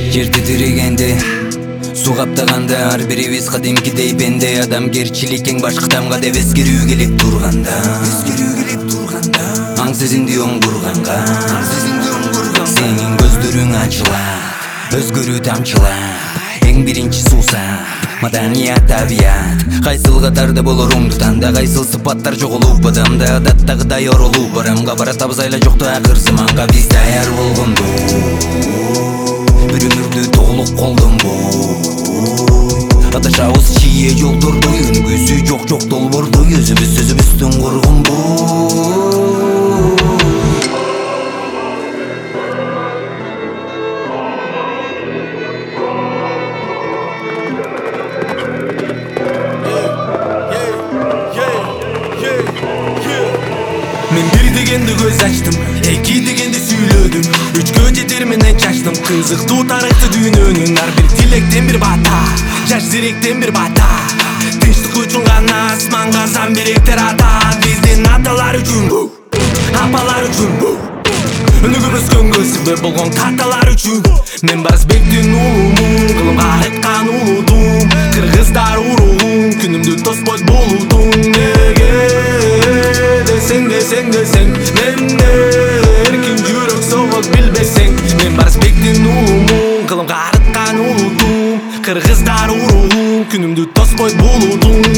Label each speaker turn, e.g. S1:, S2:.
S1: Жер титирегенде, су каптаганда ар бирибиз кадимкидей пенде. Адамгерчилик эң башкы тамга деп эскерүү келип турганда, аң сезинди оңдурганга, сенин көздөрүң ачылат, өзгөрүү тамчылап, эң биринчи суусап, маданият, табият. Кайсыл катарда болоруңду танда, кайсыл сыпаттар жоголуп адамда. Адаттагыдай оролуп барамга баратабыз айла жокту акыр заманга. Биз даяр болгонду бир өмүрдү толук колдонбой адашабыз чие жолдорду, үнгүсү жок долборду, өзүбүздүн кургунбуй.
S2: Мен бир дегенде көз ачтым, эки дегенде сүйлөдүм, үчкө жетер менен чачтым. Кызыктуу тарыхты дүйнөнүн ар бир тилектен бир бата, жаш зеректен бир бата. Тынчтык үчүн гана асманга замбиректер ата. Биздин аталар үчүн, апалар үчүн, өнүгүп өскөнгө себеп болгон каталар үчүн. Мен Барысбектин уулумун, кылымга арыткан улутум, кыргыздар уругум, күнүмдү тоспойт болутум. Deseng men erkin жүрөк согот билбесең. Мен Барысбектин уулумун, кылымга арыткан улутум, кыргыздар уругум, күнүмдү тоспойт булутум.